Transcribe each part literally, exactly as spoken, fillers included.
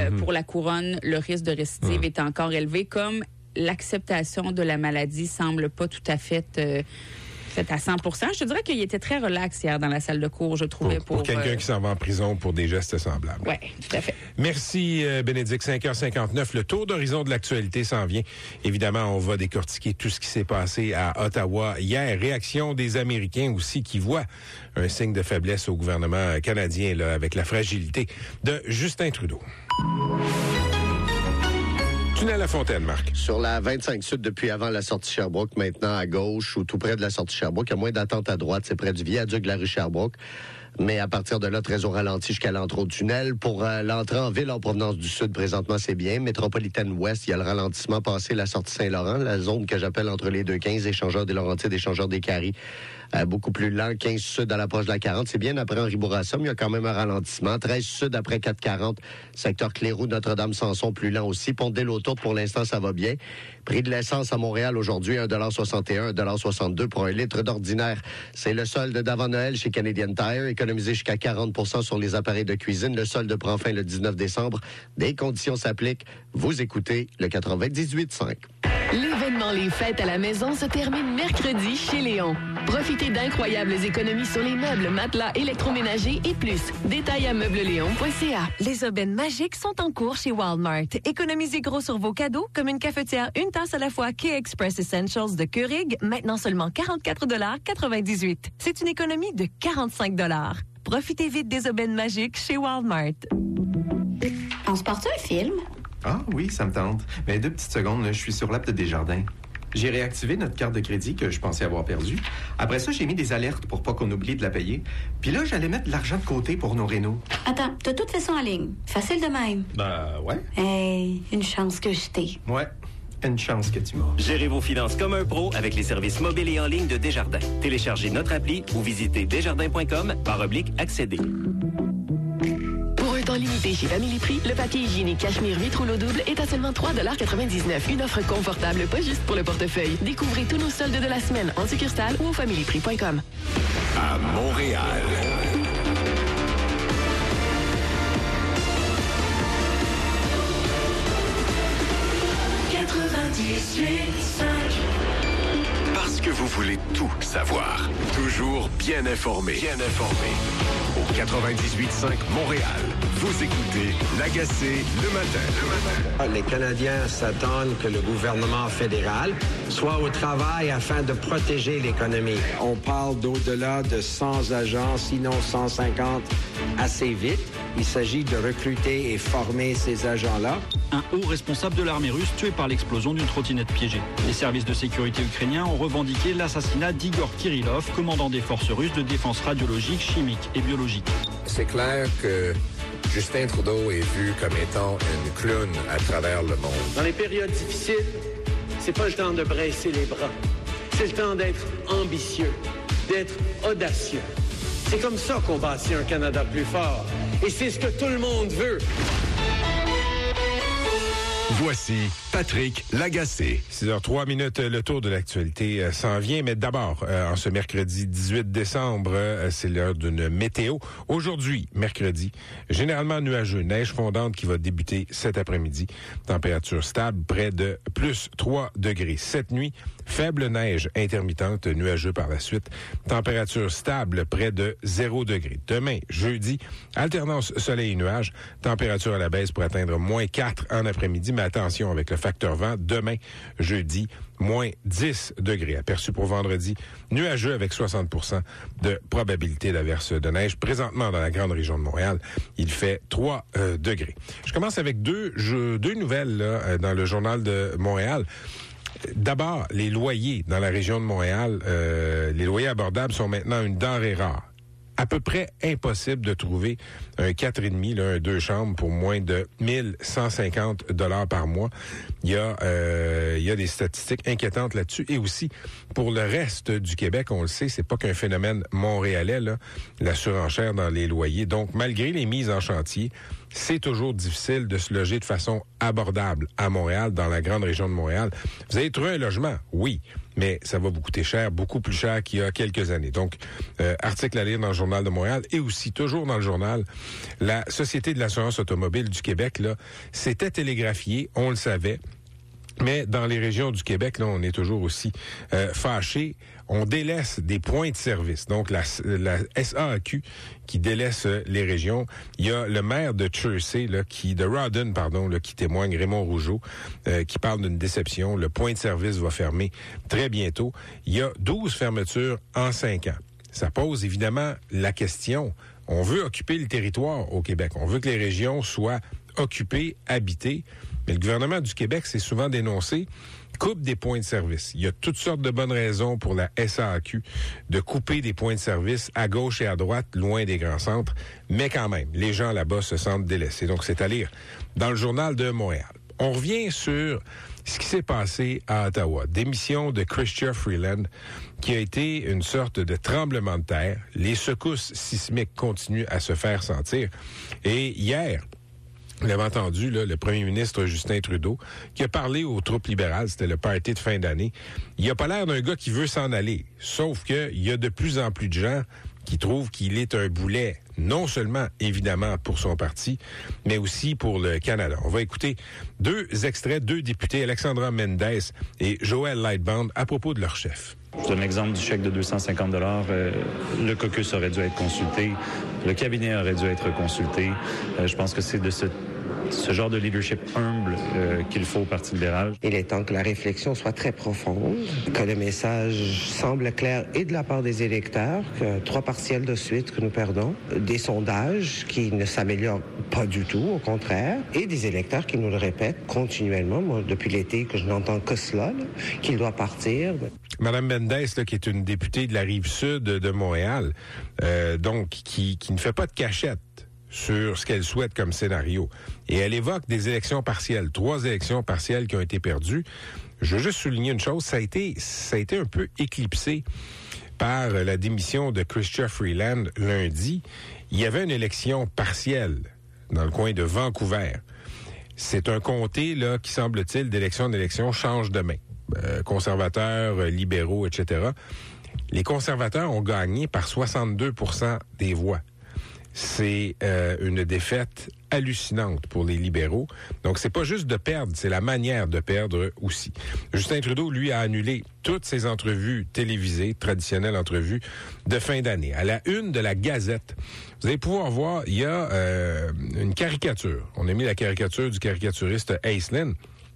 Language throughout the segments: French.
mm-hmm. pour la couronne, le risque de récidive mm. est encore élevé, comme l'acceptation de la maladie semble pas tout à fait euh, faite à cent pour cent. Je te dirais qu'il était très relax hier dans la salle de cours, je trouvais. Pour, pour, pour quelqu'un euh... qui s'en va en prison pour des gestes semblables. Oui, tout à fait. Merci, euh, Bénédicte. cinq heures cinquante-neuf. Le tour d'horizon de l'actualité s'en vient. Évidemment, on va décortiquer tout ce qui s'est passé à Ottawa hier. Réaction des Américains aussi qui voient un signe de faiblesse au gouvernement canadien là, avec la fragilité de Justin Trudeau. Tunnel La Fontaine, Marc. Sur la vingt-cinq Sud, depuis avant la sortie Sherbrooke, maintenant à gauche ou tout près de la sortie Sherbrooke, il y a moins d'attente à droite, c'est près du viaduc de la rue Sherbrooke. Mais à partir de là, très au ralenti jusqu'à l'entrée au tunnel. Pour euh, l'entrée en ville en provenance du sud, présentement, c'est bien. Métropolitaine Ouest, il y a le ralentissement passé la sortie Saint-Laurent, la zone que j'appelle entre les deux quinze, échangeurs des Laurentides, échangeurs des Caries. Euh, beaucoup plus lent, quinze Sud à l'approche de la quarante. C'est bien après Henri Bourassa, mais il y a quand même un ralentissement. treize Sud après quatre quarante, secteur Cléroux, Notre-Dame-Samson, plus lent aussi. Pont de l'Auto, pour l'instant, ça va bien. Prix de l'essence à Montréal aujourd'hui, un dollar soixante et un, un dollar soixante-deux pour un litre d'ordinaire. C'est le solde d'avant-Noël chez Canadian Tire, économisé jusqu'à quarante pour cent sur les appareils de cuisine. Le solde prend fin le dix-neuf décembre. Des conditions s'appliquent. Vous écoutez le quatre-vingt-dix-huit cinq. L'événement Les Fêtes à la maison se termine mercredi chez Léon. Profitez d'incroyables économies sur les meubles, matelas, électroménagers et plus. Détails à meublesléon point c a. Les aubaines magiques sont en cours chez Walmart. Économisez gros sur vos cadeaux, comme une cafetière une tasse à la fois K-Express Essentials de Keurig, maintenant seulement quarante-quatre dollars quatre-vingt-dix-huit. C'est une économie de quarante-cinq dollars. Profitez vite des aubaines magiques chez Walmart. On se porte un film? Ah oui, ça me tente. Mais deux petites secondes, là, je suis sur l'app de Desjardins. J'ai réactivé notre carte de crédit que je pensais avoir perdue. Après ça, j'ai mis des alertes pour pas qu'on oublie de la payer. Puis là, j'allais mettre de l'argent de côté pour nos rénaux. Attends, t'as tout fait ça en ligne. Facile de même. Ben, ouais. Hey, une chance que je t'ai. Ouais. Une chance que tu m'as. Gérez vos finances comme un pro avec les services mobiles et en ligne de Desjardins. Téléchargez notre appli ou visitez desjardins point com barre oblique accéder. Pour un temps limité chez Family Prix, le papier hygiénique Cachemire huit rouleaux double est à seulement trois dollars quatre-vingt-dix-neuf. Une offre confortable, pas juste pour le portefeuille. Découvrez tous nos soldes de la semaine en succursale ou au family prix point com. À Montréal. quatre-vingt-dix-huit cinq. Parce que vous voulez tout savoir. Toujours bien informé. Bien informé. Au quatre-vingt-dix-huit cinq Montréal. Vous écoutez L'Agacé le matin. Le matin. Les Canadiens s'attendent que le gouvernement fédéral soit au travail afin de protéger l'économie. On parle d'au-delà de cent agents, sinon cent cinquante assez vite. Il s'agit de recruter et former ces agents-là. Un haut responsable de l'armée russe tué par l'explosion d'une trottinette piégée. Les services de sécurité ukrainiens ont revendiqué l'assassinat d'Igor Kirillov, commandant des forces russes de défense radiologique, chimique et biologique. C'est clair que Justin Trudeau est vu comme étant une clown à travers le monde. Dans les périodes difficiles, c'est pas le temps de baisser les bras. C'est le temps d'être ambitieux, d'être audacieux. C'est comme ça qu'on bâtit un Canada plus fort. Et c'est ce que tout le monde veut. Voici Patrick Lagacé. six heures trois minutes, le tour de l'actualité euh, s'en vient. Mais d'abord, euh, en ce mercredi dix-huit décembre, euh, c'est l'heure d'une météo. Aujourd'hui, mercredi, généralement nuageux, neige fondante qui va débuter cet après-midi. Température stable, près de plus trois degrés. Cette nuit, faible neige intermittente, nuageux par la suite. Température stable, près de zéro degré. Demain, jeudi, alternance soleil et nuages. Température à la baisse pour atteindre moins quatre en après-midi. Mais attention avec le facteur vent. Demain, jeudi, moins dix degrés. Aperçu pour vendredi, nuageux avec soixante pour cent de probabilité d'averse de neige. Présentement, dans la grande région de Montréal, il fait trois euh, degrés. Je commence avec deux, je, deux nouvelles là, dans le Journal de Montréal. D'abord, les loyers dans la région de Montréal, euh, les loyers abordables sont maintenant une denrée rare. À peu près impossible de trouver un quatre et demi, là, un deux chambres pour moins de mille cent cinquante dollars par mois. Il y a, euh, il y a des statistiques inquiétantes là-dessus. Et aussi, pour le reste du Québec, on le sait, c'est pas qu'un phénomène montréalais, là, la surenchère dans les loyers. Donc, malgré les mises en chantier, c'est toujours difficile de se loger de façon abordable à Montréal, dans la grande région de Montréal. Vous allez trouver un logement, oui, mais ça va vous coûter cher, beaucoup plus cher qu'il y a quelques années. Donc, euh, article à lire dans le Journal de Montréal et aussi, toujours dans le journal, la Société de l'assurance automobile du Québec, là, c'était télégraphié, on le savait. Mais dans les régions du Québec, là, on est toujours aussi euh, fâchés. On délaisse des points de service. Donc, la, la S A A Q qui délaisse euh, les régions. Il y a le maire de Chersey, là, qui, de Rawdon, pardon, là, qui témoigne, Raymond Rougeau, euh, qui parle d'une déception. Le point de service va fermer très bientôt. Il y a douze fermetures en cinq ans. Ça pose évidemment la question. On veut occuper le territoire au Québec. On veut que les régions soient occupées, habitées. Mais le gouvernement du Québec s'est souvent dénoncé, coupe des points de service. Il y a toutes sortes de bonnes raisons pour la S A A Q de couper des points de service à gauche et à droite, loin des grands centres. Mais quand même, les gens là-bas se sentent délaissés. Donc, c'est à lire dans le Journal de Montréal. On revient sur ce qui s'est passé à Ottawa. Démission de Chrystia Freeland, qui a été une sorte de tremblement de terre. Les secousses sismiques continuent à se faire sentir. Et hier, vous l'avez entendu, là, le premier ministre Justin Trudeau, qui a parlé aux troupes libérales, c'était le party de fin d'année. Il a pas l'air d'un gars qui veut s'en aller. Sauf que il y a de plus en plus de gens qui trouvent qu'il est un boulet, non seulement, évidemment, pour son parti, mais aussi pour le Canada. On va écouter deux extraits, deux députés, Alexandra Mendes et Joël Lightbound, à propos de leur chef. Je donne l'exemple du chèque de deux cent cinquante dollars. Euh, le caucus aurait dû être consulté. Le cabinet aurait dû être consulté. Euh, je pense que c'est de ce, ce genre de leadership humble euh, qu'il faut au Parti libéral. Il est temps que la réflexion soit très profonde, que le message semble clair et de la part des électeurs, que trois partiels de suite que nous perdons, des sondages qui ne s'améliorent pas du tout, au contraire, et des électeurs qui nous le répètent continuellement. Moi, depuis l'été, que je n'entends que cela, là, qu'il doit partir. Madame Mendes, là, qui est une députée de la Rive-Sud de Montréal, euh, donc qui, qui ne fait pas de cachette sur ce qu'elle souhaite comme scénario. Et elle évoque des élections partielles, trois élections partielles qui ont été perdues. Je veux juste souligner une chose, ça a été, ça a été un peu éclipsé par la démission de Chrystia Freeland lundi. Il y avait une élection partielle dans le coin de Vancouver. C'est un comté là qui, semble-t-il, d'élection en élection change de main. Euh, conservateurs, euh, libéraux, et cetera. Les conservateurs ont gagné par soixante-deux pour cent des voix. C'est euh, une défaite hallucinante pour les libéraux. Donc, c'est pas juste de perdre, c'est la manière de perdre aussi. Justin Trudeau, lui, a annulé toutes ses entrevues télévisées, traditionnelles entrevues de fin d'année. À la une de la Gazette, vous allez pouvoir voir, il y a euh, une caricature. On a mis la caricature du caricaturiste Aislinn.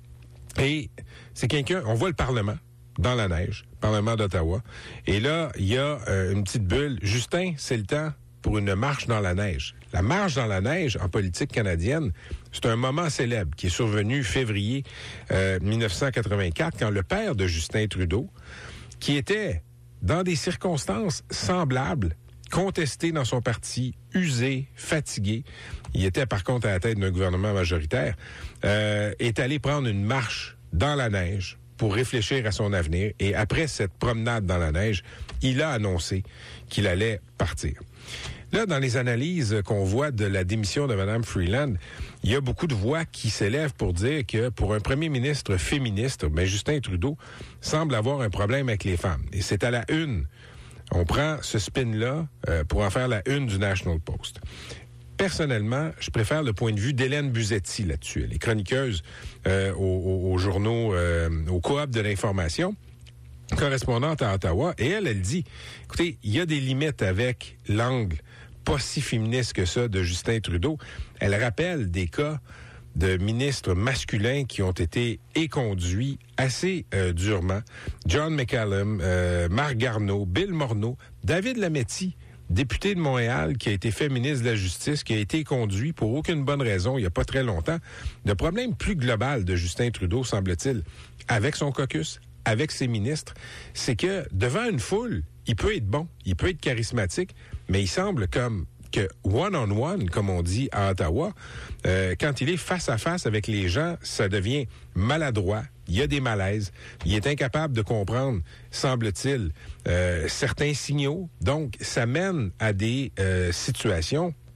Et c'est quelqu'un, on voit le Parlement dans la neige, Parlement d'Ottawa. Et là, il y a euh, une petite bulle. Justin, c'est le temps pour une marche dans la neige. La marche dans la neige en politique canadienne, c'est un moment célèbre qui est survenu février euh, dix-neuf cent quatre-vingt-quatre, quand le père de Justin Trudeau, qui était dans des circonstances semblables, contesté dans son parti, usé, fatigué, il était par contre à la tête d'un gouvernement majoritaire, euh, est allé prendre une marche dans la neige pour réfléchir à son avenir. Et après cette promenade dans la neige, il a annoncé qu'il allait partir. Là, dans les analyses qu'on voit de la démission de Mme Freeland, il y a beaucoup de voix qui s'élèvent pour dire que pour un premier ministre féministe, ben Justin Trudeau semble avoir un problème avec les femmes. Et c'est à la une. On prend ce spin-là euh, pour en faire la une du National Post. Personnellement, je préfère le point de vue d'Hélène Buzetti là-dessus. Elle est chroniqueuse euh, aux, aux, aux journaux, euh, aux coop de l'information, correspondante à Ottawa, et elle, elle dit, écoutez, il y a des limites avec l'angle pas si féministe que ça de Justin Trudeau. Elle rappelle des cas de ministres masculins qui ont été éconduits assez euh, durement. John McCallum, euh, Marc Garneau, Bill Morneau, David Lametti, député de Montréal, qui a été fait ministre de la Justice, qui a été conduit pour aucune bonne raison il n'y a pas très longtemps. Le problème plus global de Justin Trudeau, semble-t-il, avec son caucus, avec ses ministres, c'est que devant une foule, il peut être bon, il peut être charismatique, mais il semble comme que one-on-one, comme on dit à Ottawa, euh, quand il est face à face avec les gens, ça devient maladroit. Il y a des malaises. Il est incapable de comprendre, semble-t-il, euh, certains signaux. Donc, ça mène à des euh, situations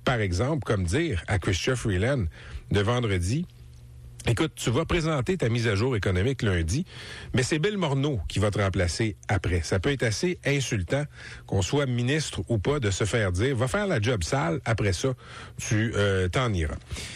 par exemple, comme dire à Chrystia Freeland de vendredi, écoute, tu vas présenter ta mise à jour économique lundi, mais c'est Bill Morneau qui va te remplacer après. Ça peut être assez insultant, qu'on soit ministre ou pas, de se faire dire, va faire la job sale, après ça, tu euh, t'en iras.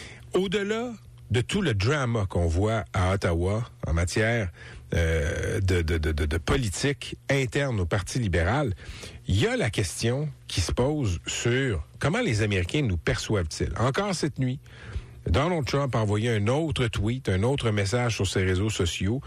Au-delà de tout le drama qu'on voit à Ottawa en matière euh, de, de, de, de politique interne au Parti libéral, il y a la question qui se pose sur comment les Américains nous perçoivent-ils. Encore cette nuit, Donald Trump a envoyé un autre tweet, un autre message sur ses réseaux sociaux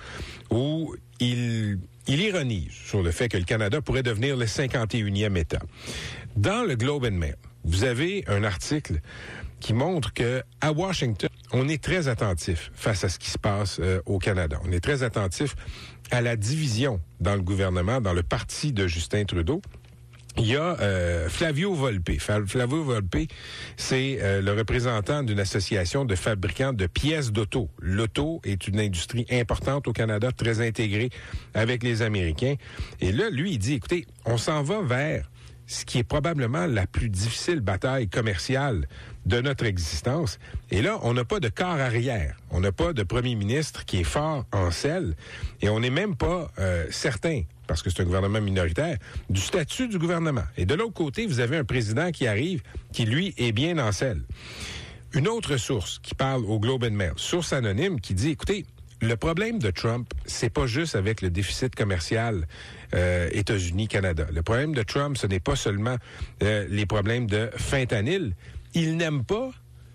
où il, il ironise sur le fait que le Canada pourrait devenir le cinquante et unième État. Dans le Globe and Mail, vous avez un article qui montre que à Washington, on est très attentif face à ce qui se passe euh, au Canada. On est très attentif à la division dans le gouvernement, dans le parti de Justin Trudeau. Il y a euh, Flavio Volpe. Flavio Volpe, c'est euh, le représentant d'une association de fabricants de pièces d'auto. L'auto est une industrie importante au Canada, très intégrée avec les Américains. Et là, lui, il dit, écoutez, on s'en va vers ce qui est probablement la plus difficile bataille commerciale de notre existence. Et là, on n'a pas de corps arrière. On n'a pas de premier ministre qui est fort en selle. Et on n'est même pas euh, certain, parce que c'est un gouvernement minoritaire, du statut du gouvernement. Et de l'autre côté, vous avez un président qui arrive, qui, lui, est bien en selle. Une autre source qui parle au Globe and Mail, source anonyme, qui dit, écoutez, le problème de Trump, c'est pas juste avec le déficit commercial euh, États-Unis-Canada. Le problème de Trump, ce n'est pas seulement euh, les problèmes de fentanyl. Il n'aime pas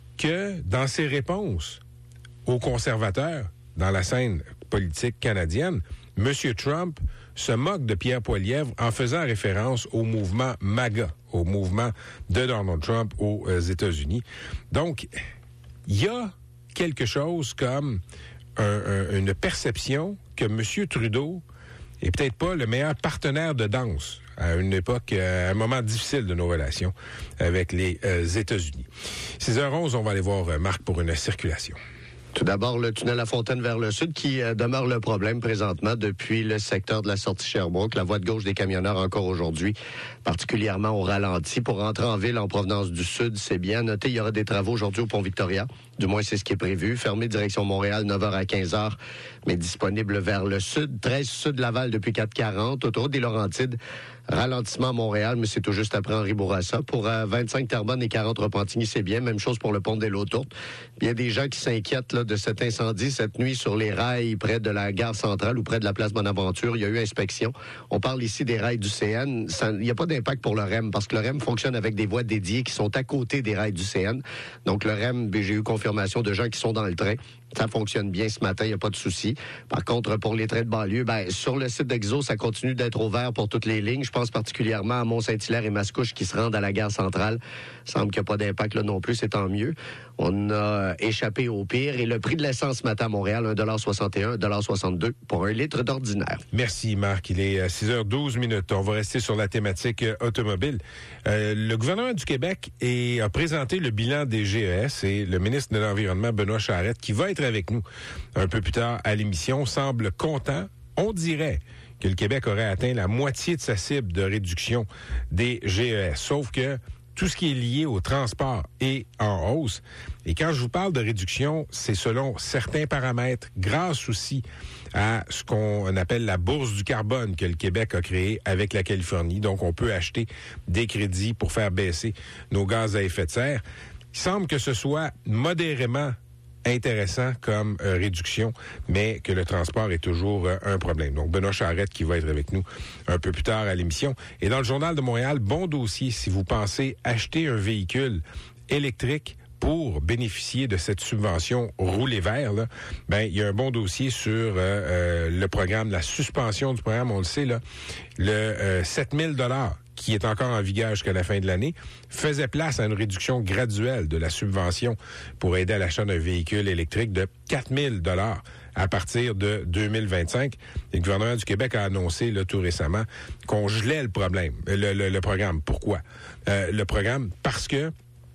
que dans ses réponses aux conservateurs dans la scène politique canadienne, M. Trump se moque de Pierre Poilievre en faisant référence au mouvement MAGA, au mouvement de Donald Trump aux euh, États-Unis. Donc, il y a quelque chose comme un, un, une perception que M. Trudeau est peut-être pas le meilleur partenaire de danse à une époque, à un moment difficile de nos relations avec les euh, États-Unis. six heures onze, on va aller voir euh, Marc pour une circulation. Tout d'abord, le tunnel La Fontaine vers le sud qui euh, demeure le problème présentement depuis le secteur de la sortie Sherbrooke. La voie de gauche des camionneurs encore aujourd'hui, particulièrement au ralenti. Pour rentrer en ville en provenance du sud, c'est bien. Notez, il y aura des travaux aujourd'hui au pont Victoria. Du moins, c'est ce qui est prévu. Fermé direction Montréal, neuf heures à quinze heures, mais disponible vers le sud. treize sud Laval depuis quatre quarante. Autoroute des Laurentides, ralentissement à Montréal, mais c'est tout juste après Henri Bourassa. Pour euh, vingt-cinq Terrebonne et quarante Repentigny, c'est bien. Même chose pour le pont des Lautourtes. Il y a des gens qui s'inquiètent là, de cet incendie cette nuit sur les rails près de la gare centrale ou près de la place Bonaventure. Il y a eu inspection. On parle ici des rails du C N. Ça, il n'y a pas d'impact pour le R E M parce que le R E M fonctionne avec des voies dédiées qui sont à côté des rails du C N. Donc le R E M, j'ai eu confirmation de gens qui sont dans le train. Ça fonctionne bien ce matin, il n'y a pas de souci. Par contre, pour les trains de banlieue, ben, sur le site d'Exo, ça continue d'être ouvert pour toutes les lignes. Je pense particulièrement à Mont-Saint-Hilaire et Mascouche qui se rendent à la gare centrale. Il semble qu'il n'y a pas d'impact là non plus, c'est tant mieux. On a échappé au pire. Et le prix de l'essence ce matin à Montréal, un dollar soixante et un, un dollar soixante-deux pour un litre d'ordinaire. Merci Marc. Il est six heures douze minutes. On va rester sur la thématique euh, automobile. Euh, le gouvernement du Québec est, a présenté le bilan des G E S et le ministre de l'Environnement, Benoît Charette, qui va être avec nous un peu plus tard à l'émission, semble content. On dirait que le Québec aurait atteint la moitié de sa cible de réduction des G E S. Sauf que tout ce qui est lié au transport est en hausse. Et quand je vous parle de réduction, c'est selon certains paramètres, grâce aussi à ce qu'on appelle la bourse du carbone que le Québec a créée avec la Californie. Donc, on peut acheter des crédits pour faire baisser nos gaz à effet de serre. Il semble que ce soit modérément intéressant comme euh, réduction, mais que le transport est toujours euh, un problème. Donc, Benoît Charette qui va être avec nous un peu plus tard à l'émission. Et dans le Journal de Montréal, bon dossier si vous pensez acheter un véhicule électrique pour bénéficier de cette subvention rouler vert, là, ben il y a un bon dossier sur euh, euh, le programme, la suspension du programme, on le sait, là, le euh, sept mille dollars qui est encore en vigueur jusqu'à la fin de l'année, faisait place à une réduction graduelle de la subvention pour aider à l'achat d'un véhicule électrique de quatre mille dollars à partir de deux mille vingt-cinq. Et le gouvernement du Québec a annoncé là, tout récemment qu'on gelait le problème, le, le, le programme. Pourquoi? Euh, le programme, parce que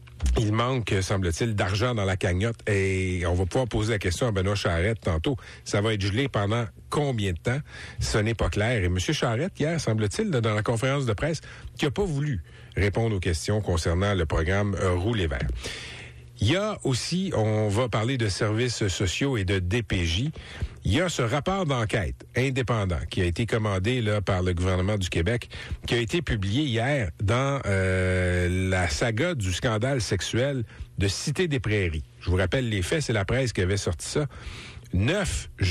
il manque, semble-t-il, d'argent dans la cagnotte et on va pouvoir poser la question à Benoît Charette tantôt. Ça va être gelé pendant combien de temps? Ce n'est pas clair. Et M. Charette, hier, semble-t-il, dans la conférence de presse, qui n'a pas voulu répondre aux questions concernant le programme euh, Rouler vert. Il y a aussi, on va parler de services sociaux et de D P J. Il y a ce rapport d'enquête indépendant qui a été commandé là par le gouvernement du Québec, qui a été publié hier dans euh, la saga du scandale sexuel de Cité des Prairies. Je vous rappelle les faits, c'est la presse qui avait sorti ça. Neuf